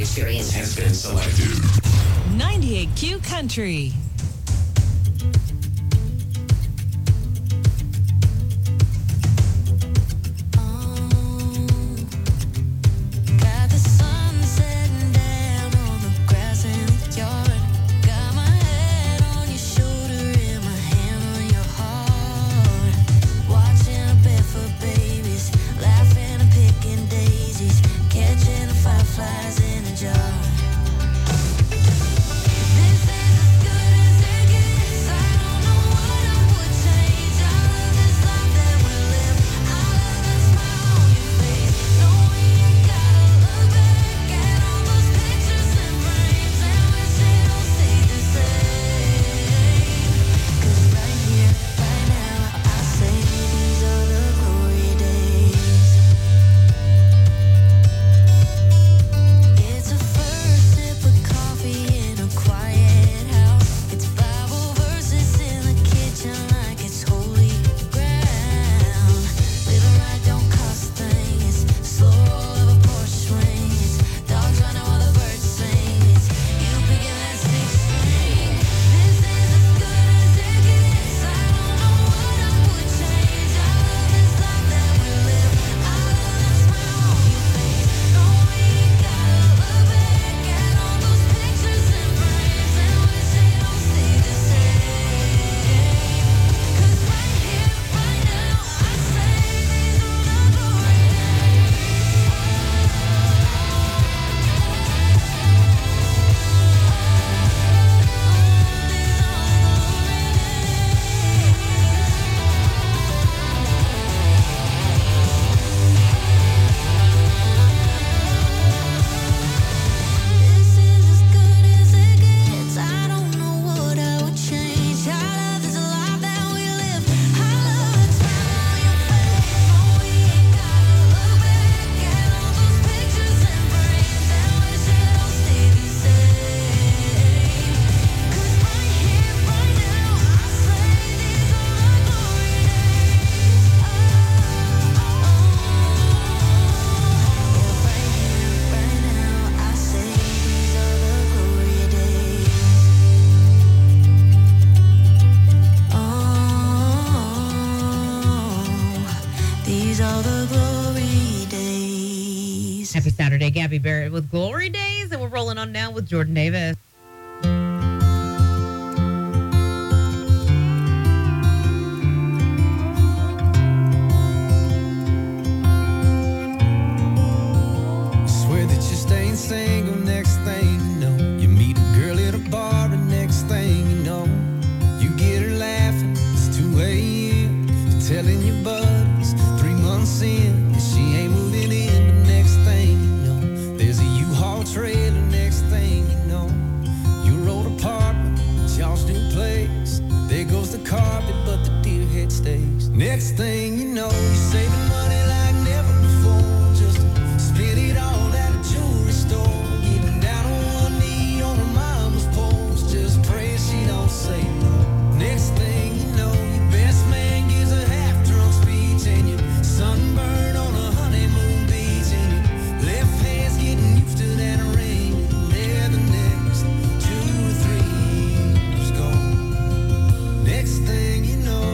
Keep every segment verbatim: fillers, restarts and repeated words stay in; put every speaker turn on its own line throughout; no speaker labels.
experience has been selected.
ninety-eight Q Country.
Flies in a jar.
Happy Saturday, Gabby Barrett with Glory Days, and we're rolling on now with Jordan Davis.
Swear that you're staying single, next thing you know, you meet a girl at a bar, and next thing you know, you get her laughing, it's two a.m., you're telling your buddies, three months in, and she ain't moving in, the next thing you know, there's a U-Haul trailer, next thing you know, your old apartment, it's y'all's new place, there goes the carpet, but the deer head stays, next thing you know, you're saving money like never before, just to spend it all at a jewelry store, getting down on one knee on her mama's porch, just pray she don't say no. Next thing you know, your best man gives a half-drunk speech, and you're sunburned on a honeymoon beach, and your left hand's getting used to that ring, and there the next two or three years gone. Next thing you know,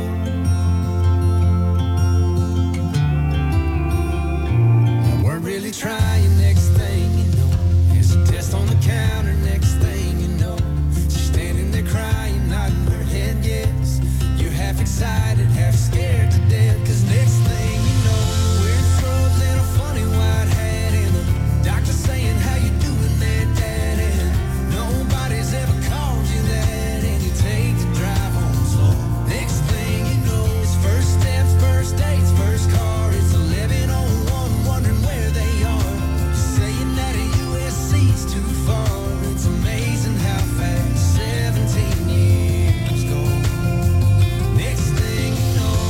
I weren't really trying. Next thing you know, there's a test on the counter. Next thing you know, she's standing there crying, nodding her head yes. You're half excited, half scared to death, cause next thing you know, wearing scrubs and a funny white hat, and the doctor saying, how you doing there, Dad? And nobody's ever called you that, and you take the drive home slow. Next thing you know, it's first steps, first dates, first car. It's eleven oh one, wondering where they are. You're saying that a U S C's too far. It's amazing how fast seventeen years go. Next thing you know,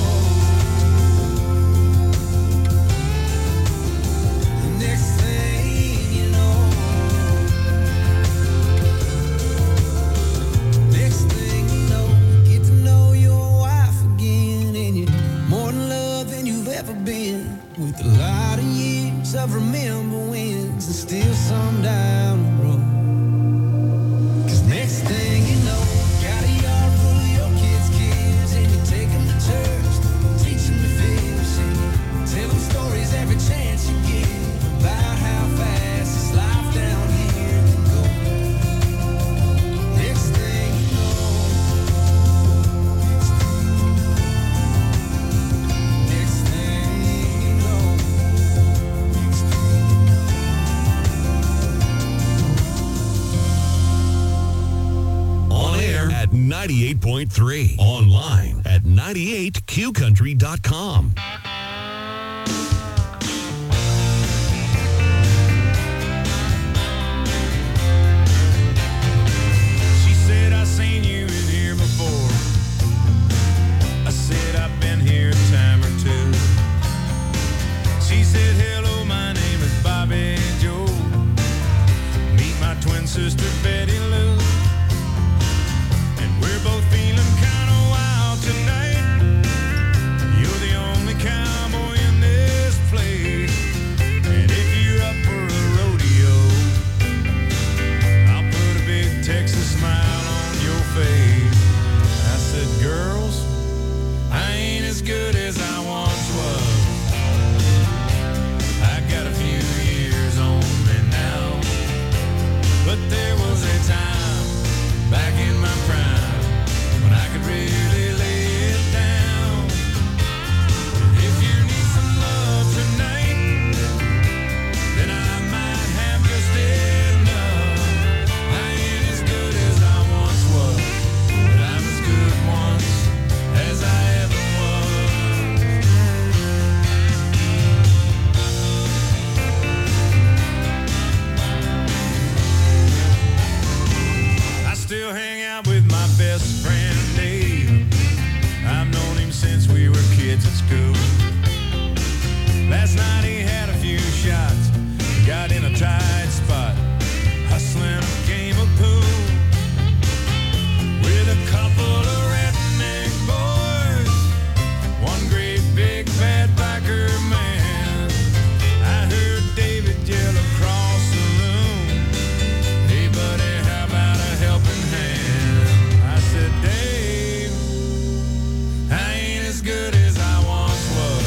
next thing you know, next thing you know, get to know your wife again, and you're more in love than you've ever been, with a lot of years songs of remember wins and still some down the road. Cause next thing you know, got a yard full of your kids' kids, and you take them to church, teach them to fish, and tell them stories every chance you get about how fast this life down here can go. Next thing you know, next thing you know, next thing you know.
On air at ninety-eight point three. Online at ninety-eight q country dot com.
She said, I seen you in here before. I said, I've been here a time or two. She said, hello, my name is Bobby Joe. Meet my twin sister, Betty Lou. And we're both feeling kind of wild tonight. You're the only cowboy in this place. And if you're up for a rodeo, I'll put a big Texas smile on your face. I said, girls, I ain't as good as I once was. I got a few years on me now. But there was a time back in my prime when I could really lay it down. If you need some love tonight, then I might have just enough. I ain't as good as I once was, but I'm as good once as I ever was. I still hang out with my best friend Dave. I've known him since we were kids at school. Last night he had a few shots, got in a tight spot, hustling a game of pool with a couple of redneck boys, one great big fat biker man. I heard David yell across the room, hey buddy, how about a helping hand? I said, Dave, I ain't as good as I once was.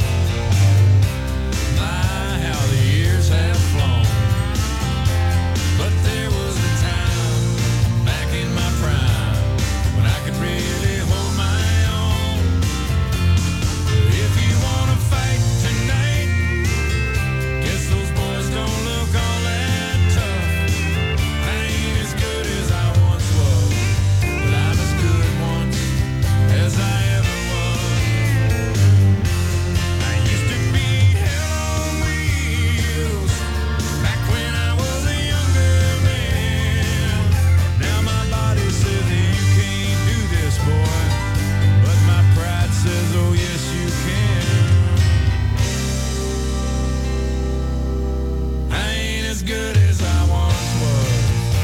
My, how the years have flown. But there was a time back in my prime when I could really hold my own. If you wanna fight tonight, guess those boys don't look all that tough. I ain't as good as I once was, but I'm as good once as I ever was. I used to be hell on wheels back when I was a younger man. Now my body says that you can't do this, boy, but my pride says, oh yes you can. I ain't as good as I once was.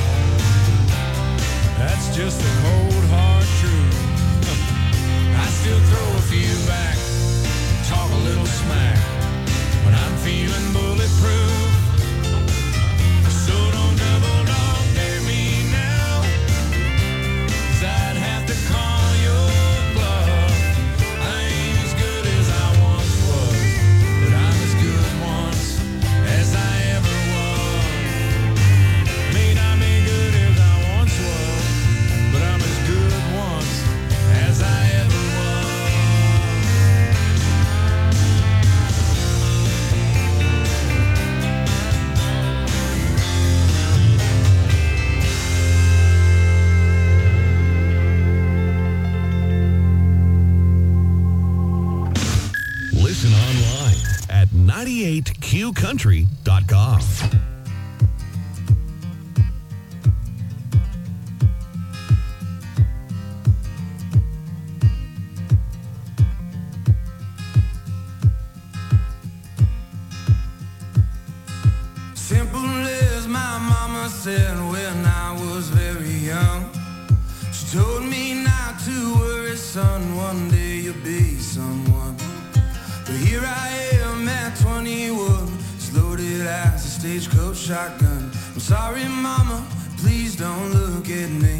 That's just the cold hard truth. I still throw a few back, talk a little smack when I'm feeling bulletproof. So don't double dog dare me now, 'cause I'd have to call your bluff. I ain't as good as I once was, but I'm as good once as I ever was. May not be good as I once was, but I'm as good once as I ever was.
Listen online at ninety-eight q country dot com.
Simple as my mama said when I was very young. She told me not to worry, son, one day you'll be someone. But here I am at twenty-one, stagecoach shotgun. I'm sorry, mama, please don't look at me.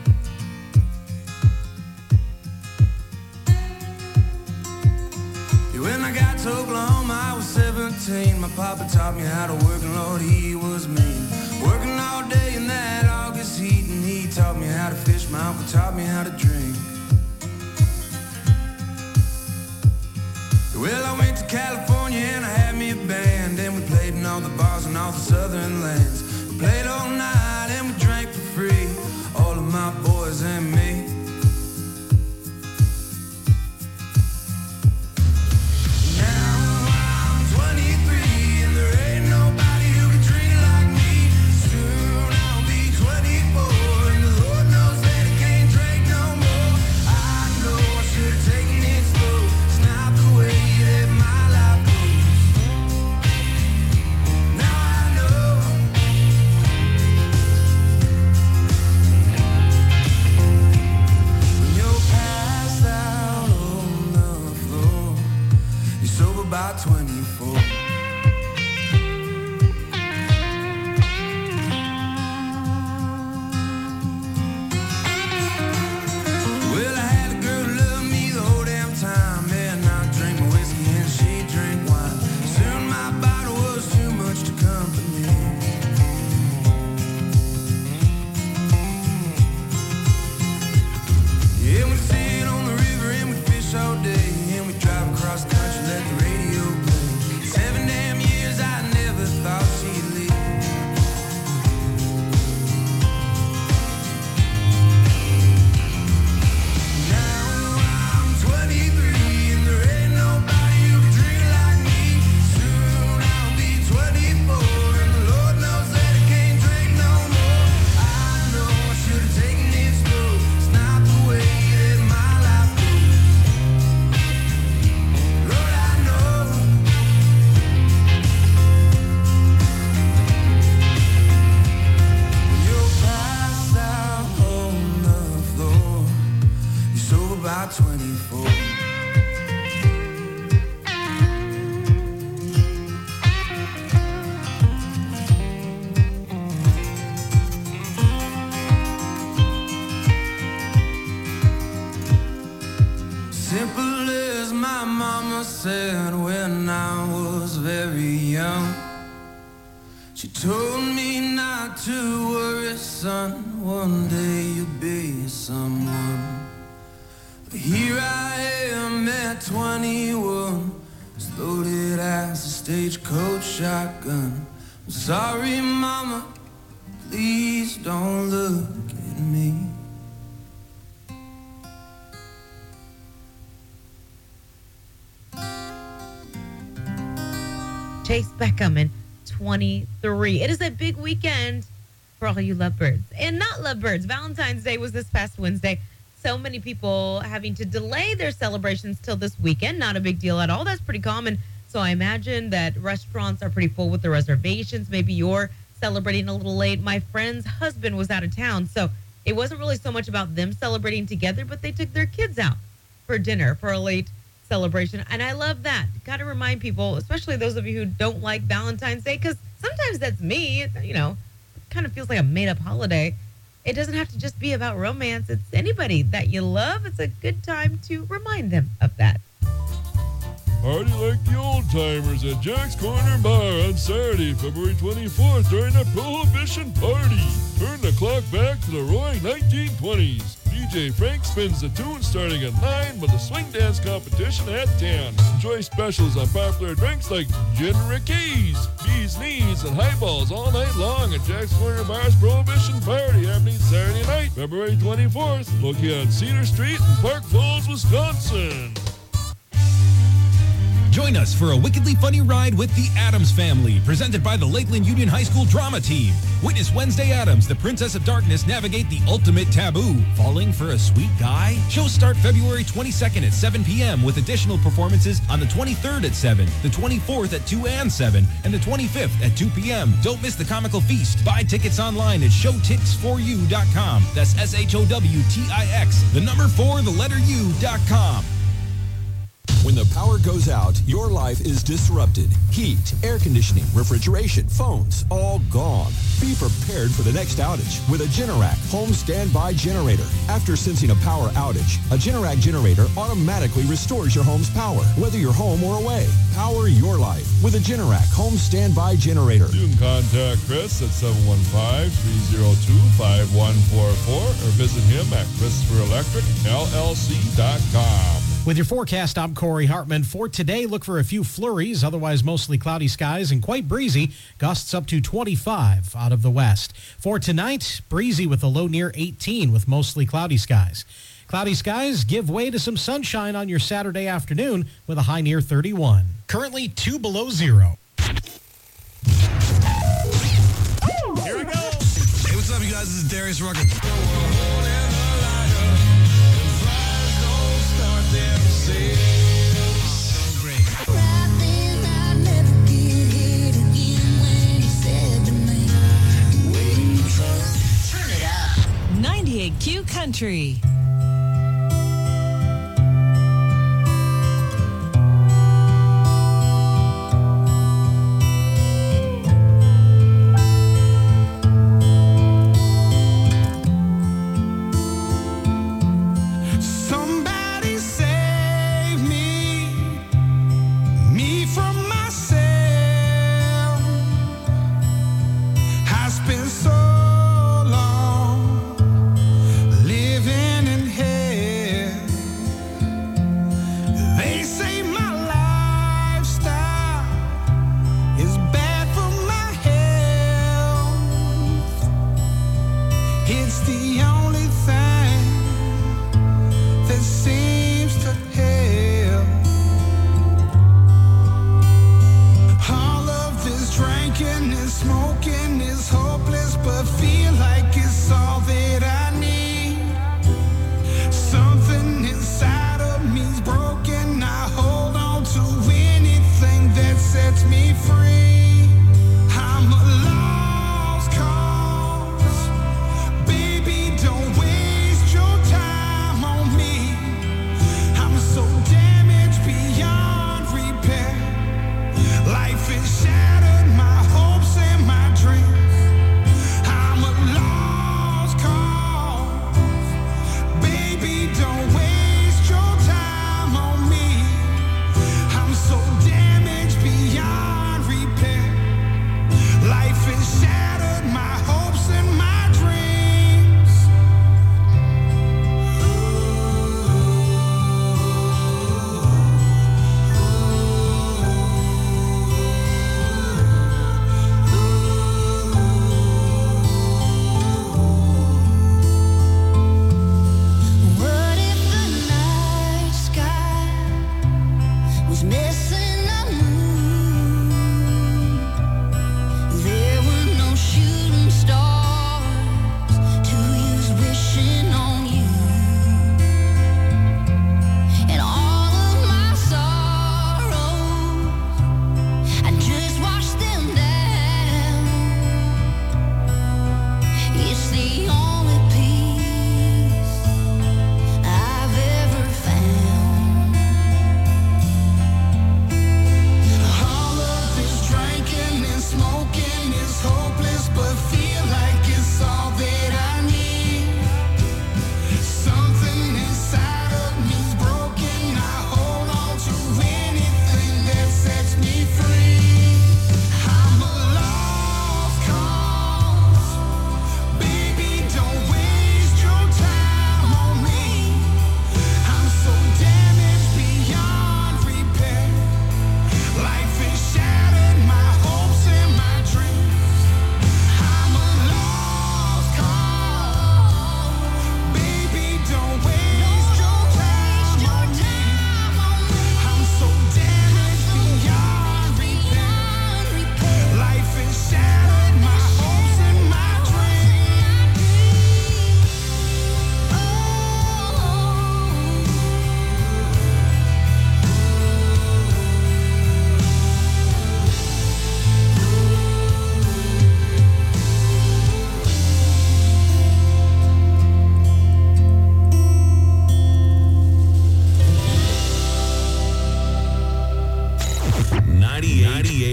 When I got to Oklahoma, I was seventeen. My papa taught me how to work, and Lord, he was mean. Working all day in that August heat, and he taught me how to fish. My uncle taught me how to drink. Well, I went to California and I had me a band, and we played in all the bars and all the southern lands. We played all night and we drank for free, all of my boys and me. About twenty-four. Well, I had a girl who loved me the whole damn time. Man, I drink my whiskey and she drink wine. Soon my bottle was too much to company. Yeah, we sit on the river and we fish all day, and we drive across the country, let the radio play. Seven damn years, I never thought she'd leave. Now I'm twenty-three, and there ain't nobody who can drink like me. Soon I'll be twenty-four, and the Lord knows that I can't drink no more. I know I should have taken it slow. It's not the way that my life goes. Lord, I know. When you're passed out on the floor, you're sober by twenty-four. Simple as my mama said when I was very young. She told me not to worry, son, one day you'll be someone. But here I am at twenty-one, as loaded as a stagecoach shotgun. I'm sorry, mama, please don't look at me.
Chase Beckham and twenty-three. It is a big weekend for all you lovebirds and not lovebirds. Valentine's Day was this past Wednesday. So many people having to delay their celebrations till this weekend. Not a big deal at all. That's pretty common. So I imagine that restaurants are pretty full with the reservations. Maybe you're celebrating a little late. My friend's husband was out of town, so it wasn't really so much about them celebrating together, but they took their kids out for dinner for a late celebration. And I love that. Got to remind people, especially those of you who don't like Valentine's Day, because sometimes that's me. It, you know, it kind of feels like a made-up holiday. It doesn't have to just be about romance. It's anybody that you love. It's a good time to remind them of that.
Party like the old timers at Jack's Corner Bar on Saturday, February twenty-fourth during a Prohibition party. Turn the clock back to the roaring nineteen twenties. D J Frank spins the tune starting at nine with a swing dance competition at ten. Enjoy specials on popular drinks like Gin Rickeys, Bee's Knees, and Highballs all night long at Jack's Corner Bar's Prohibition Party happening Saturday night, February twenty-fourth, located on Cedar Street in Park Falls, Wisconsin.
Join us for a wickedly funny ride with the Addams Family, presented by the Lakeland Union High School Drama Team. Witness Wednesday Addams, the Princess of Darkness, navigate the ultimate taboo. Falling for a sweet guy? Shows start February twenty-second at seven p.m. with additional performances on the twenty-third at seven, the twenty-fourth at two and seven, and the twenty-fifth at two p.m. Don't miss the comical feast. Buy tickets online at show tix for you dot com. That's S H O W T I X, the number four, the letter U dot com.
When the power goes out, your life is disrupted. Heat, air conditioning, refrigeration, phones, all gone. Be prepared for the next outage with a Generac home standby generator. After sensing a power outage, a Generac generator automatically restores your home's power, whether you're home or away. Power your life with a Generac home standby generator.
You can contact Chris at seven one five, three oh two, five one four four or visit him at Christopher Electric L L C dot com.
With your forecast, I'm Corey Hartman. For today, look for a few flurries, otherwise mostly cloudy skies and quite breezy. Gusts up to twenty-five out of the west. For tonight, breezy with a low near eighteen with mostly cloudy skies. Cloudy skies give way to some sunshine on your Saturday afternoon with a high near thirty-one. Currently two below zero.
Here we go. Hey, what's up, you guys? This is Darius Rucker.
ninety-eight Q Country.
Somebody save me, me from myself. I spent so long living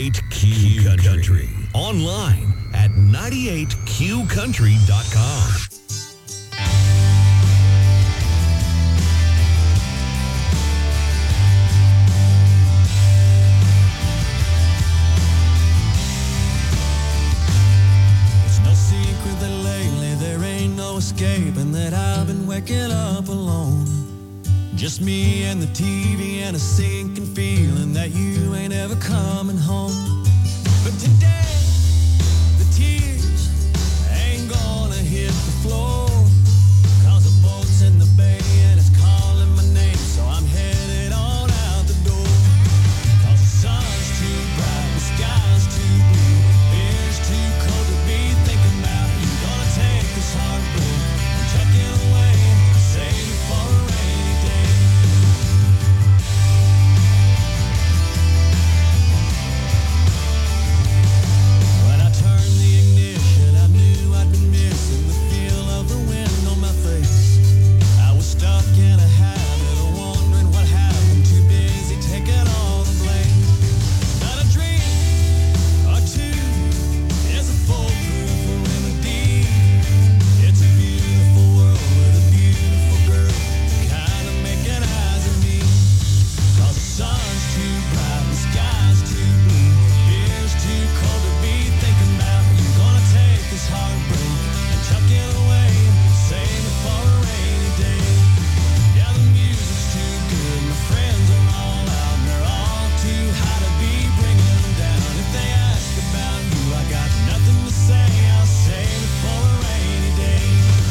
ninety-eight Q Country. Online at ninety-eight Q country dot com.
It's no secret that lately there ain't no escaping that I've been waking up alone. Just me and the T V and a sinking feeling that you ain't ever coming home. But today, the tears ain't gonna hit the floor. Cause the boat's in the bay and it's calling my name. So I'm headed on out the door. Cause the sun's too bright, the sky's too blue. Beer's too cold to be thinking about you. Gonna take this heartbreak and tuck it away. Save it for a rainy day. When I turned the ignition, I knew I'd been missing the feel of the wind on my face. I was stuck in a habit of wondering what happened. Too busy taking all the blame. Not a dream or two is a foolproof remedy. It's a beautiful world with a beautiful girl kind of making eyes at me. Cause the sun's too bright, the sky's too blue. Beer's too cold to be thinking about you. Gonna take this heartbreak and tuck it away. Save it for a rainy day. Yeah, the music's too good. My friends are all out and they're all too high to be bringing them down. If they ask about you, I got nothing to say. I'll save it for a rainy day.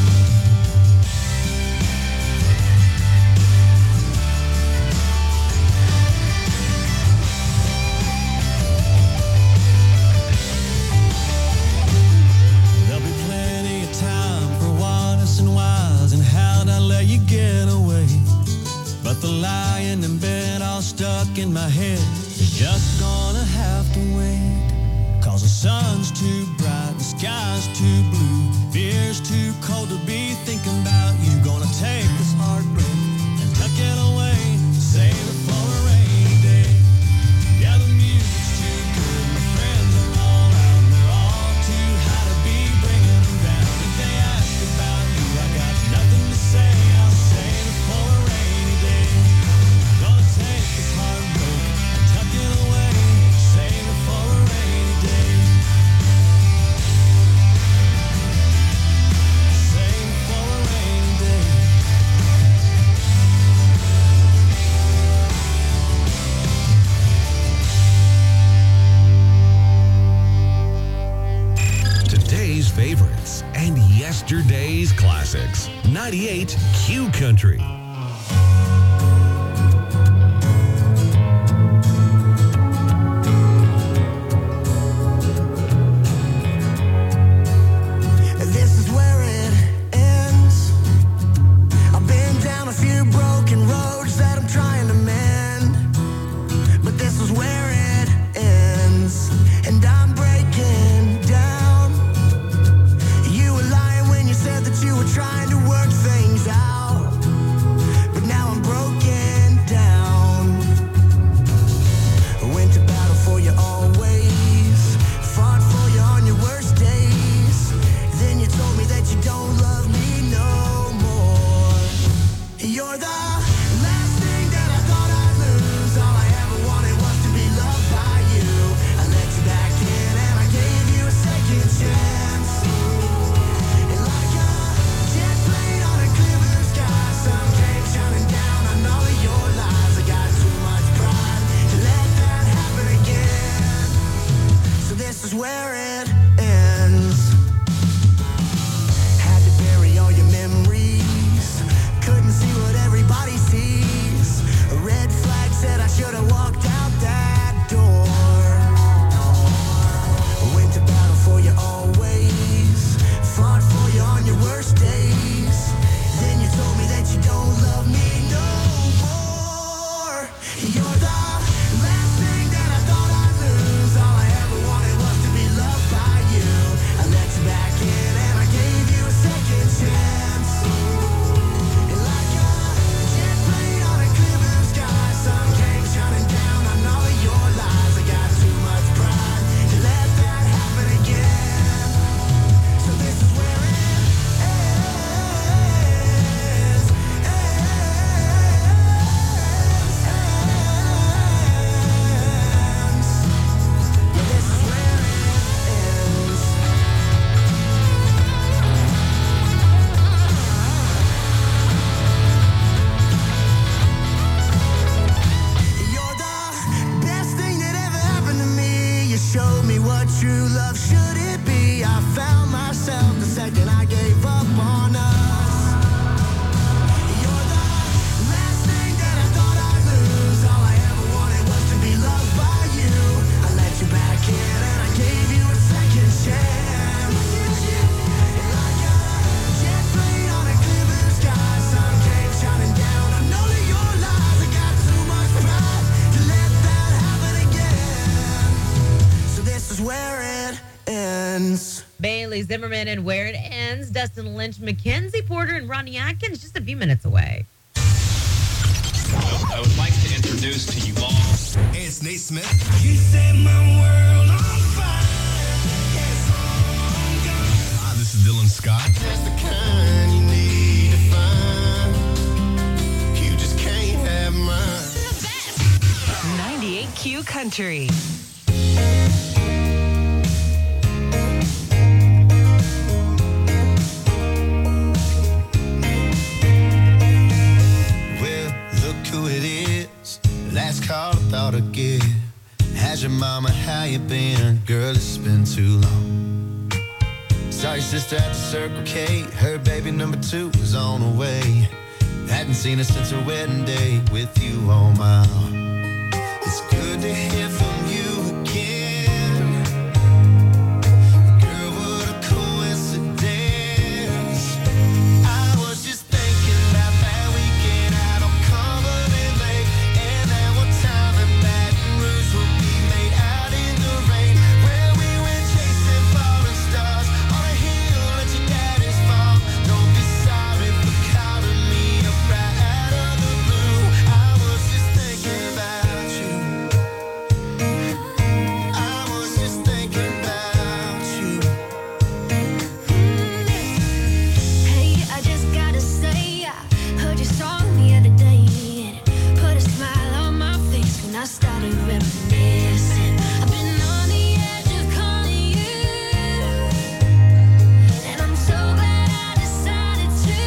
There'll be plenty of time for whys and whys and how'd I let you get away. But the lying in bed all stuck in my head is just gonna have to wait. Cause the sun's too bright, the sky's too blue. Beer's too cold to be thinking about you. Gonna take this heartbreak and tuck it away. Save it for a rainy day. Yeah, the music's too good. My friends are all out and they're all too high to be bringing them down. If they ask about you, I got nothing to say. I'll save it for a rainy day. Gonna take this heartbreak and tuck it away. Save it for a rainy day. Save it for a rainy day.
Today's favorites and yesterday's classics. ninety-eight Q Country.
This is where it ends. I've been down a few broken roads that I'm trying to mend. But this is where it ends. And I'm breaking down. You were lying when you said that you were trying to work things out. But now I'm broken down. I went to battle for you always. Fought for you on your worst days. Then you told me that you don't love me no more. You're the last thing that I thought I'd lose. All I ever wanted was to be loved by you. I let you back in and I gave you a second chance. And like a jet plane on a clear blue sky, sun came shining down on all of your lies. I got too much pride to let that happen again. So this is where it ends. Had to bury all your memories. Couldn't see what everybody sees. A red flag said I should have walked out that door. Went to battle for you always. Fought for you on your worst days. Then you told me that you don't love me no more. You're the last thing that I thought I'd lose. All I ever wanted was to be loved showed me what true love should it be. I found myself the second I gave up on us. You're the last thing that I thought I'd lose. All I ever wanted was to be loved by you. I let you back in and I gave you a second chance. Like a jet plane on a clear blue sky, sun came shining down. I know that your lies, I got too much pride to let that happen again. So this is where it ends.
Bailey Zimmerman and Where It Ends. Dustin Lynch, Mackenzie Porter, and Ronnie Atkins just a few minutes away.
I would like to introduce to you all.
Hey, it's Nate Smith. You set my world on fire. Yes, I'm gone.
Hi, this is Dylan Scott.
That's the kind you need to find. You just can't have mine.
ninety-eight Q Country.
Well, look who it is. Last call I thought I'd give. How's your mama? How you been? Girl, it's been too long. Saw your sister at the Circle K. Her baby number two was on the way. Hadn't seen her since her wedding day with you on my arm. It's good to hear from you again. Girl, what a coincidence. I was just thinking about that weekend out on Cumberland Lake, and that one time in Baton Rouge when we made out in the rain, where we went chasing falling stars on a hill at your daddy's farm. Don't be sorry for calling me up right out of the blue. I was just thinking about you. I was just thinking about you.
Hey, I just gotta say, I heard your song the other day, and it put a smile on my face when I started reminiscing. I've been on the edge of calling you, and I'm so glad I decided to.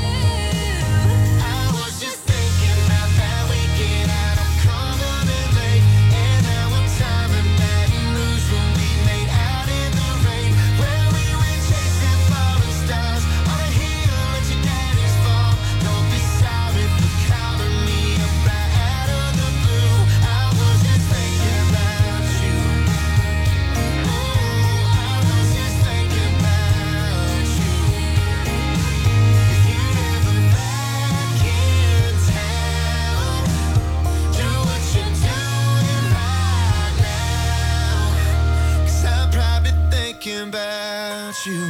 I was just thinking about that weekend out on Cumberland Lake, and that one time in Baton Rouge when we made out in the rain, where we went chasing falling stars on a hill at your daddy's farm. Don't be sorry for calling me up right out of the blue. I was just thinking about you. Oh, I was just thinking about you. If you ever back in town, do what you're doing right now, 'cause I'm probably thinking about you.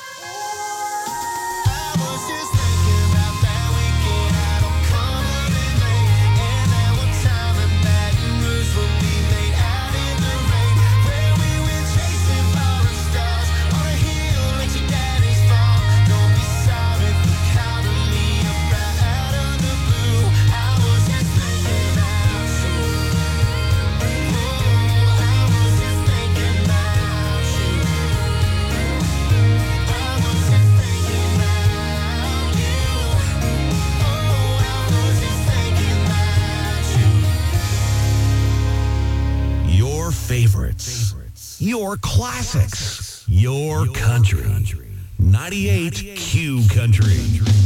I was just thinking about that weekend out on Cumberland Lake, and that one time in Baton Rouge when we made out in the rain, where we went chasing falling stars on a hill at your daddy's farm. Don't be sorry for calling me up right out of the blue. I was just thinking about you. Oh, I was just thinking about you. I was just thinking about you. Oh, I was just thinking about you.
Your favorites. Your classics. Your country. ninety-eight Q Country.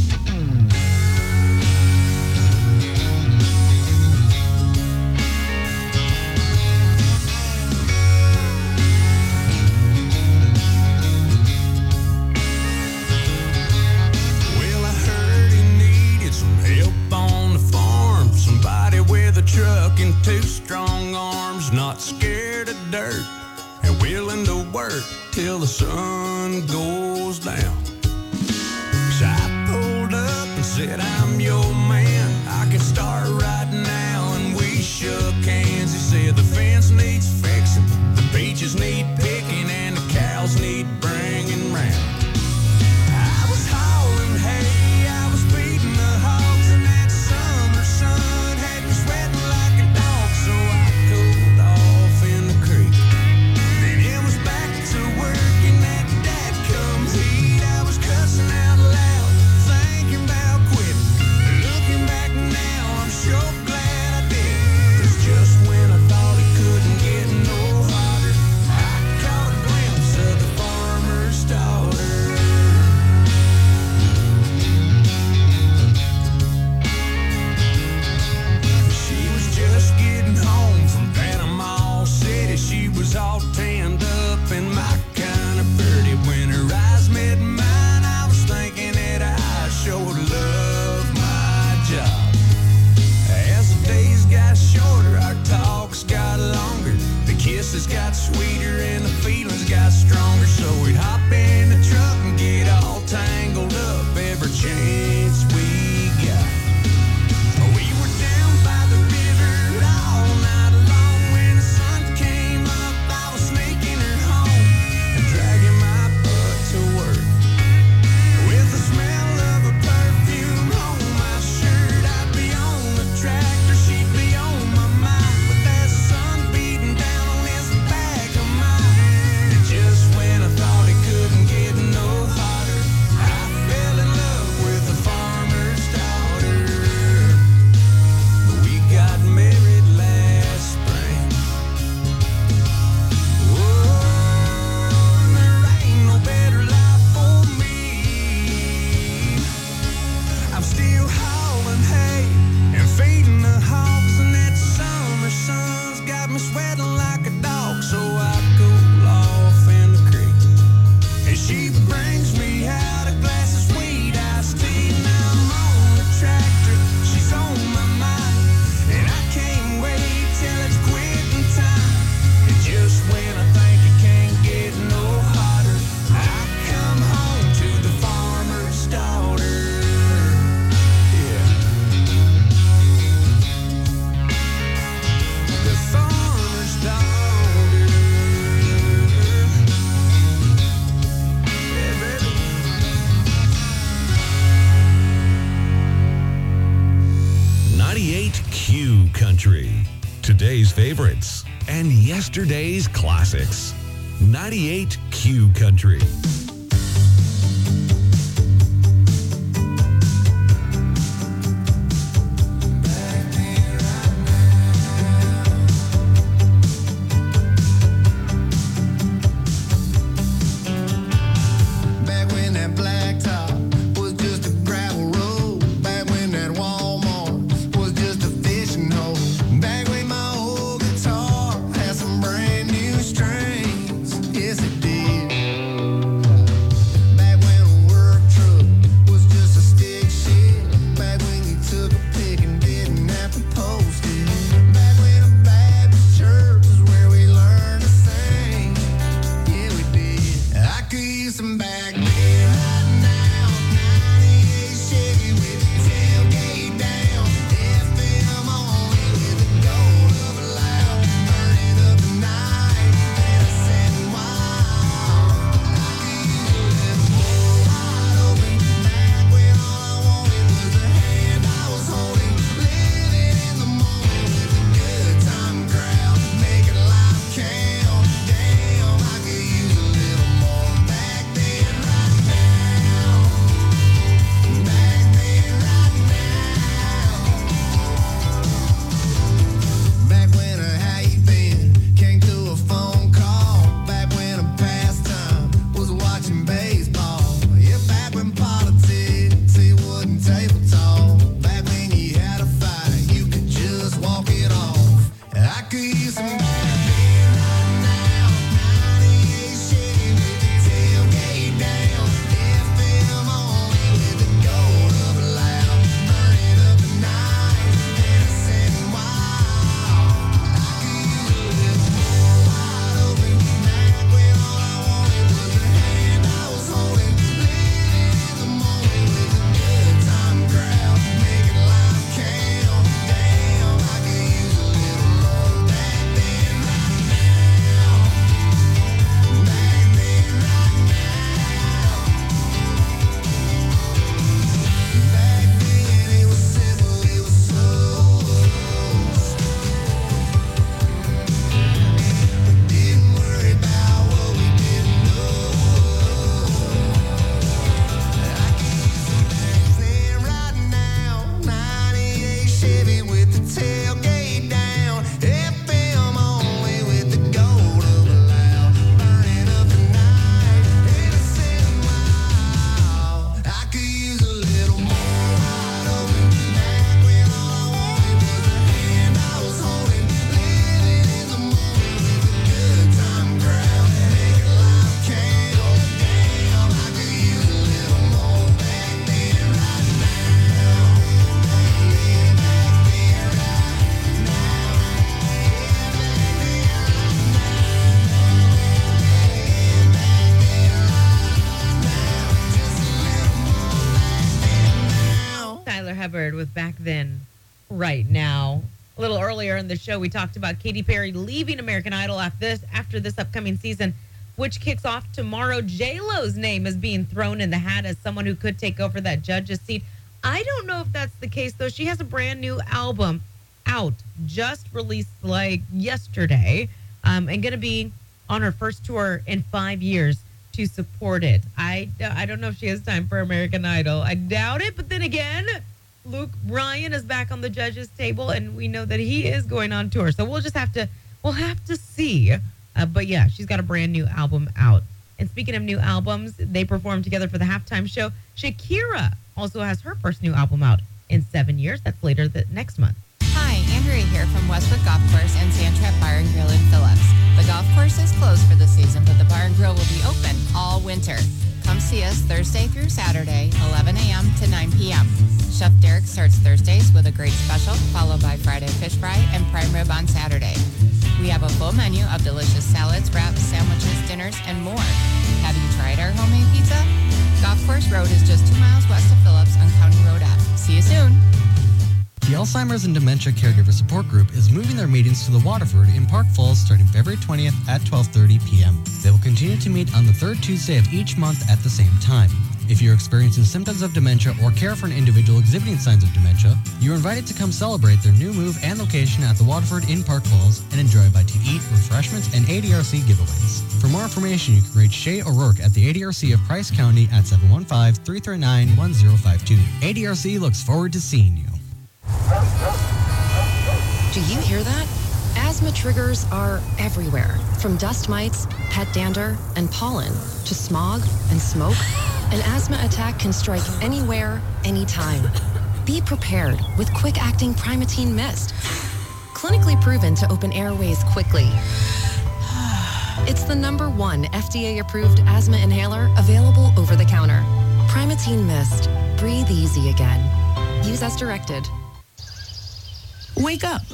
Well, I heard he needed some help on the farm. Somebody with a truck and two strong arms, not scared of dirt and willing to work till the sun goes down. So I pulled up and said, I'm your man. I can start right now. And we shook hands. He said the fence needs fixing, the peaches need picking, and the cows need bringing round. I was hauling hay, I was feeding the hogs, and that summer sun had me sweating like a dog. So I cooled off in the creek. Then it was back to work in that dadgum heat. I was cussing out loud, thinking about quitting. Looking back now, I'm sure glad I did. 'Cause just when I thought it couldn't get no hotter, I
sweeter and the feelings got stronger. So we'd hop in the truck and get all tangled up every chance we got. We were down by the river all night long. When the sun came up, I was sneaking her home and dragging my butt to work. With the smell of her perfume on my shirt, I'd be on the tractor, she'd be on my mind. With that sun beating down on his back of mine. And just when I thought it couldn't get no hotter, I fell in love with a farmer's daughter. We got married last spring. Whoa, and there ain't no better life for me. I'm still hauling hay and feeding the hogs, and that summer sun's got me sweating like a dog. So I cool off in the creek, and she brings me out a glass of sweet iced tea. Now I'm on the tractor, she's on my mind, and I can't wait till it's quitting time. And just when I think it can't get no hotter, I come home to the farmer's daughter. Yeah. The farmer's daughter. Yeah, baby.
ninety-eight Q Country. Today's favorites and yesterday's classics. ninety-eight Q Country.
Back when that blacktop was just a gravel road. Back when that Walmart was just a fishing hole. Back when my old guitar had some brand new strings. Yes, it did. Back when a work truck was just a stick shift. Back when you took a pick and didn't have to post it. Back when a Baptist church was where we learned to sing. Yeah, we did. I could use some back beer right now. ninety-eight Chevy with the tailgate down. F M only with the gold of a loud. Burning up the night and a setting wild. I could use a little more wide open. Back when all I wanted was the hand I was holding. Living in the moment with a good time crowd. Making life count. Damn, I could use a little more back then.
with Back Then, Right Now. A little earlier in the show, we talked about Katy Perry leaving American Idol after this, after this upcoming season, which kicks off tomorrow. J-Lo's name is being thrown in the hat as someone who could take over that judge's seat. I don't know if that's the case, though. She has a brand new album out, just released like yesterday, um, and going to be on her first tour in five years to support it. I, I don't know if she has time for American Idol. I doubt it, but then again, Luke Bryan is back on the judges' table, and we know that he is going on tour. So we'll just have to, we'll have to see. Uh, but yeah, she's got a brand new album out. And speaking of new albums, they performed together for the halftime show. Shakira also has her first new album out in seven years. That's later the next month.
Hi, Andrea here from Westwood Golf Course and Sandtrap Bar and Grill in Phillips. The golf course is closed for the season, but the bar and grill will be open all winter. Come see us Thursday through Saturday, eleven a.m. to nine p.m. Chef Derek starts Thursdays with a great special, followed by Friday fish fry and prime rib on Saturday. We have a full menu of delicious salads, wraps, sandwiches, dinners, and more. Have you tried our homemade pizza? Golf Course Road is just two miles west of Phillips on County Road F. See you soon.
The Alzheimer's and Dementia Caregiver Support Group is moving their meetings to the Waterford in Park Falls starting February twentieth at twelve thirty p.m. They will continue to meet on the third Tuesday of each month at the same time. If you're experiencing symptoms of dementia or care for an individual exhibiting signs of dementia, you're invited to come celebrate their new move and location at the Waterford in Park Falls and enjoy bite-to-eat, refreshments, and A D R C giveaways. For more information, you can reach Shay O'Rourke at the A D R C of Price County at seven one five, three three nine, one zero five two. A D R C looks forward to seeing you.
Do you hear that? Asthma triggers are everywhere, from dust mites, pet dander, and pollen, to smog and smoke. An asthma attack can strike anywhere, anytime. Be prepared with quick-acting Primatene Mist. Clinically proven to open airways quickly. It's the number one F D A-approved asthma inhaler available over the counter. Primatene Mist. Breathe easy again. Use as directed.
Wake up.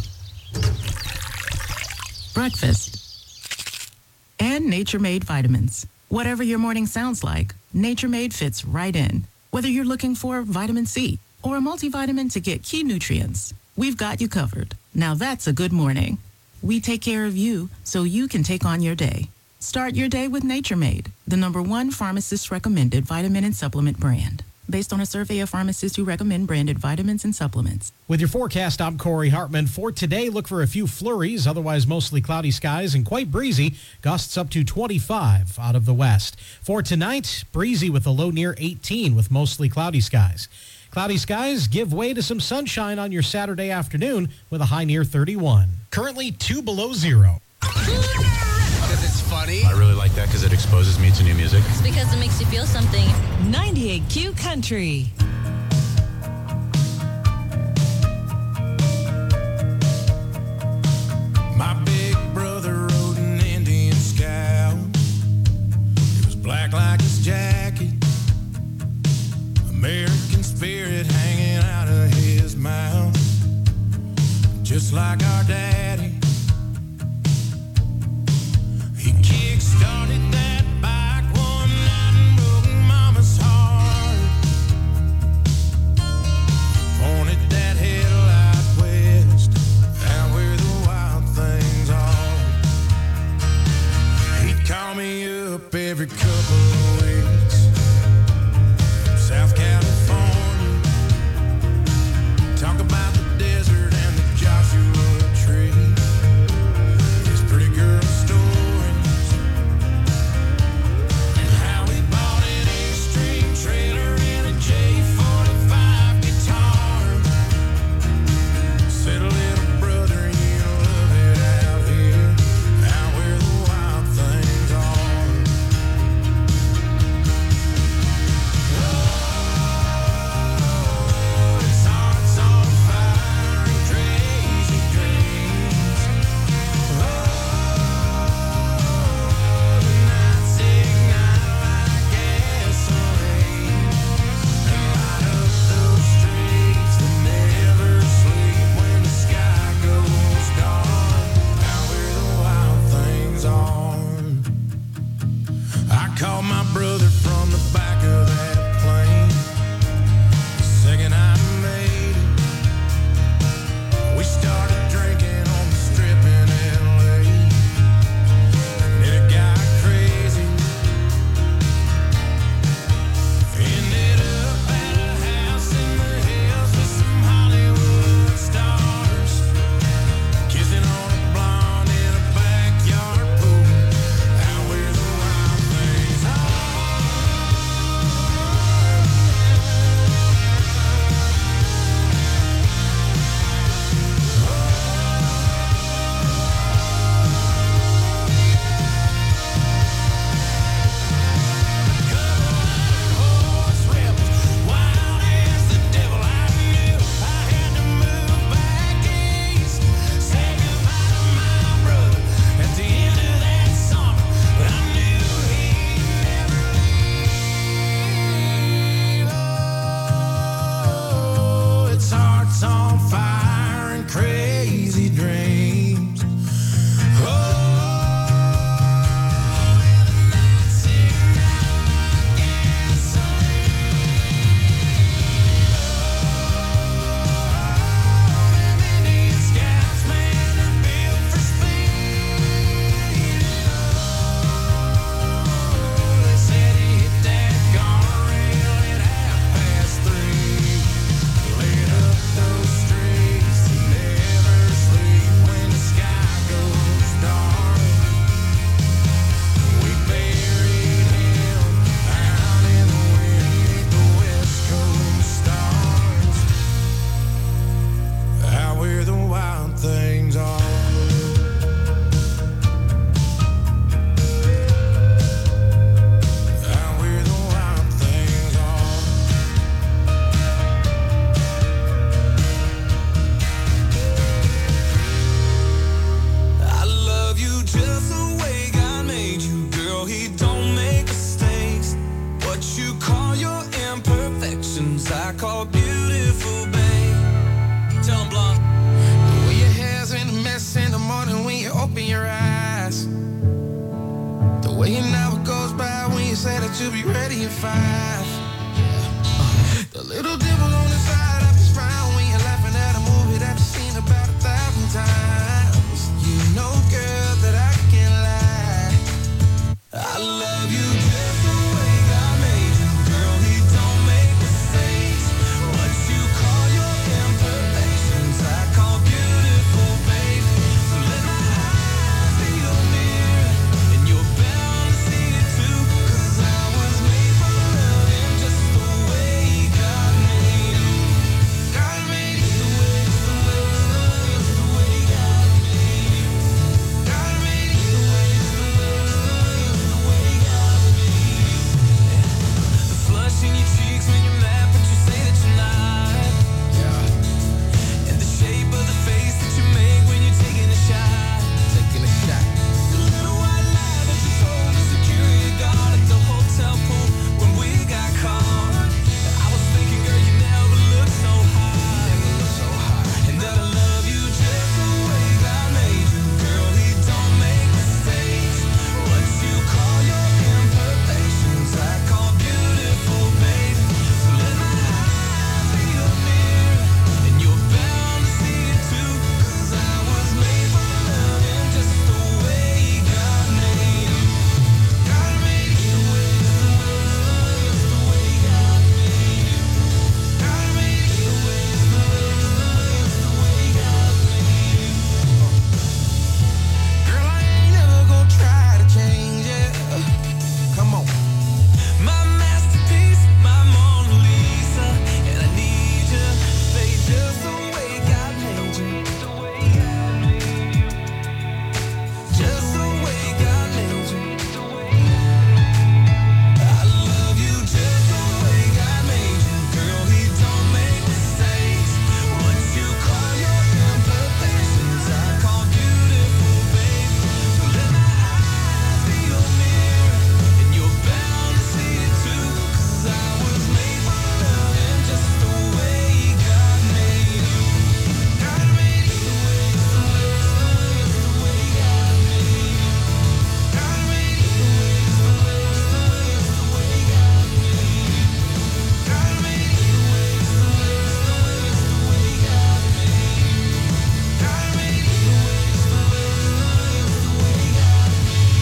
Breakfast. And Nature Made vitamins. Whatever your morning sounds like, Nature Made fits right in. Whether you're looking for vitamin C or a multivitamin to get key nutrients, we've got you covered. Now that's a good morning. We take care of you so you can take on your day. Start your day with Nature Made, the number one pharmacist recommended vitamin and supplement brand. Based on a survey of pharmacists who recommend branded vitamins and supplements.
With your forecast, I'm Corey Hartman. For today, look for a few flurries, otherwise mostly cloudy skies and quite breezy. Gusts up to twenty-five out of the west. For tonight, breezy with a low near eighteen with mostly cloudy skies. Cloudy skies give way to some sunshine on your Saturday afternoon with a high near thirty-one. Currently two below zero.
Because it's funny.
I really like that because it exposes me to new music.
It's because it makes you feel something. ninety-eight Q Country.
My big brother rode an Indian Scout. It was black like his jacket. American spirit hanging out of his mouth. Just like our daddy. He kick-started that bike one night and broke Mama's heart. Pointed that headlight west, out where the wild things are. He'd call me up every couple of weeks. South California. Talk about the desert and the Joshua tree. His pretty girl story. Trailer and a J forty-five guitar. Said, little brother, you love it out here, out where the wild things are.
Well, you know it goes by when you say that you'll be ready in five. The little dimple on the side of his frown when you're laughing at a movie that you've seen about a thousand times. You know, girl, that I can't lie. I love you just the way God made you. Girl, he don't make mistakes. What you call your imperfections, I call beautiful, babe. So let my eyes be your mirror, and you're bound to see it too. 'Cause I was made for loving just the way God made you. God made you the way, the way, the way God made you. God made you the way, the way, the way God made you. The flush in your cheeks when you're mad, but you say that you're not. Yeah. And the shape of the face that you make when you're taking a shot. Taking a shot. The little white lie that you told the security guard at the hotel pool when we got caught. I was thinking, girl, you never looked so high. So high. And that I love you just the way God made you. Girl, he don't make mistakes. What you call your imperfections, I call beautiful, babe. So let my eyes be your mirror, and you're bound to see it too. 'Cause I was made for loving just the way God made you. God made you the way, the way, the way God made you. God made you the way, the way, the way God made you. Girl, I ain't never gonna try to change it. Come on. My masterpiece, my Mona Lisa, and I need you, babe, just the way God made you. The way God made you. Just the way God made you. The way I love you just the way God made you. Girl, he don't make mistakes. What you call your imperfections, I call beautiful, babe. So let my eyes be your mirror, and you're bound to see it too. 'Cause I was made for loving just the way God made you. God made you the way, the way, the way God made you. God made you the way, the way, the way God made you. God made you the way, the way, the way God made you. God made you the way, the way, the way God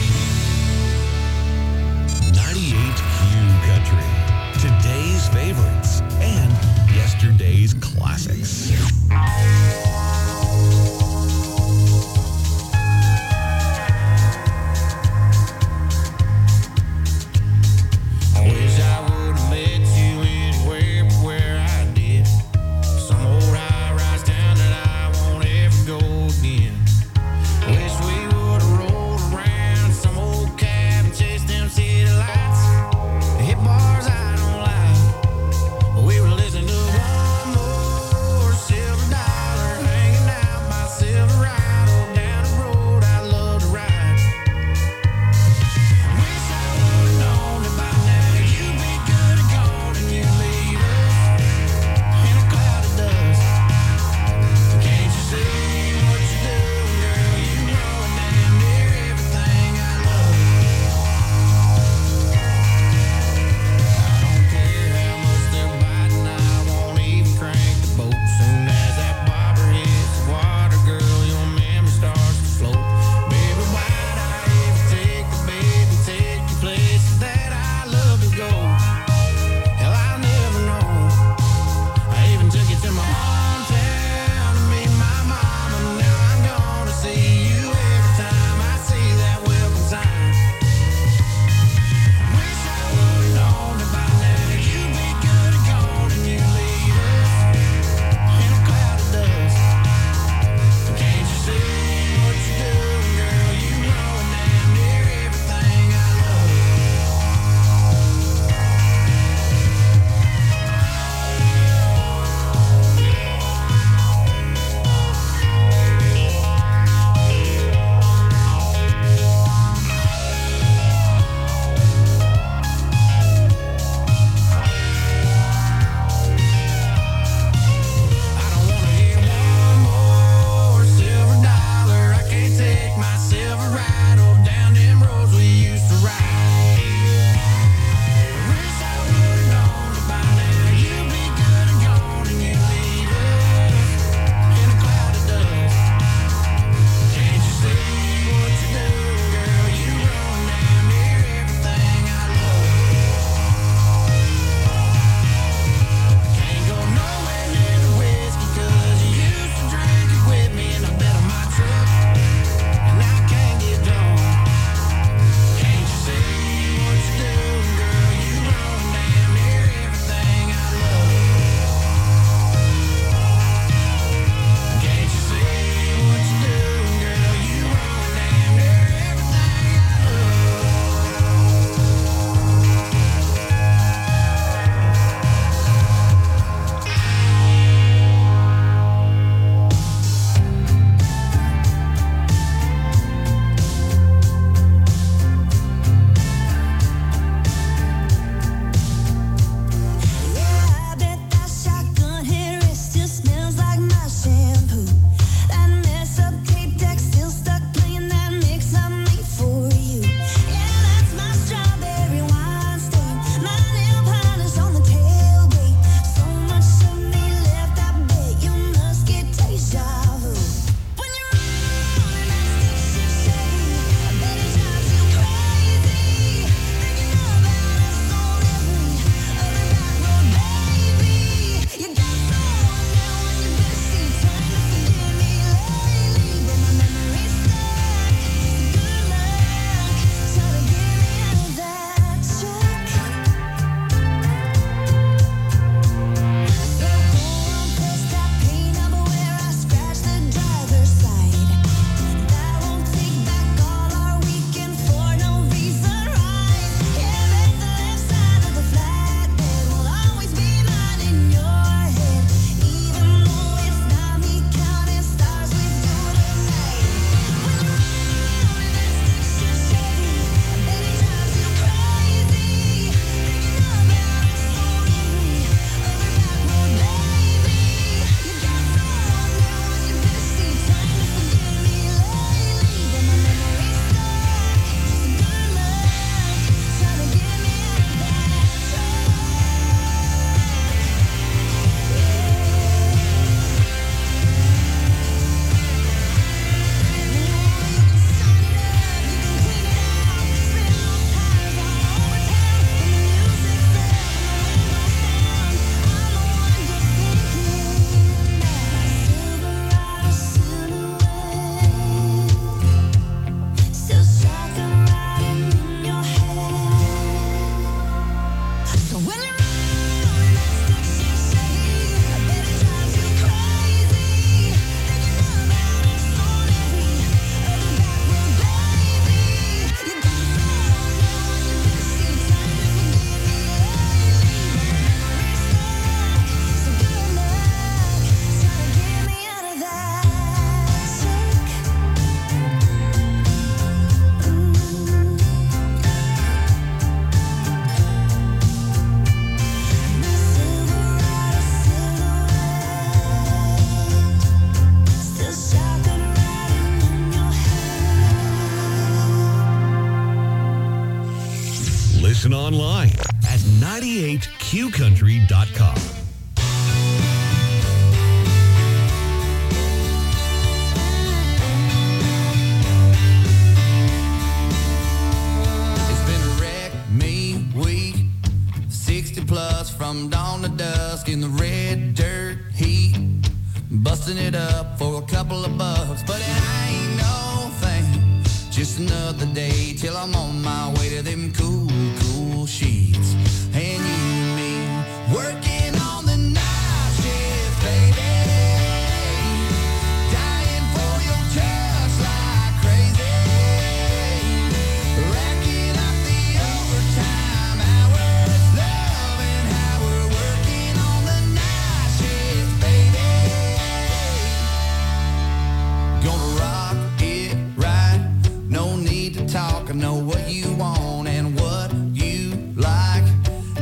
made you.
ninety-eight Q Country. Today's favorites and yesterday's classics.
I wish I would've met you anywhere but where I did. Some old high-rise town that I won't ever go again. Wish we would've rolled around some old cab and chased them city lights. Hit bars I don't like. We were listening to one more silver dollar
Listen online at ninety-eight q country dot com.
Plus from dawn to dusk in the red dirt heat, busting it up for a couple of bucks, but it ain't no thing, just another day till I'm on my way to them cool, cool sheets, and you and me working on the night shift, baby, dying for your touch like crazy, racking up the overtime hours, loving how we're working on the night shift, baby. Gonna rock it right, no need to talk, I know what you want and what you like,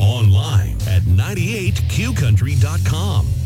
Online at ninety-eight Q country dot com.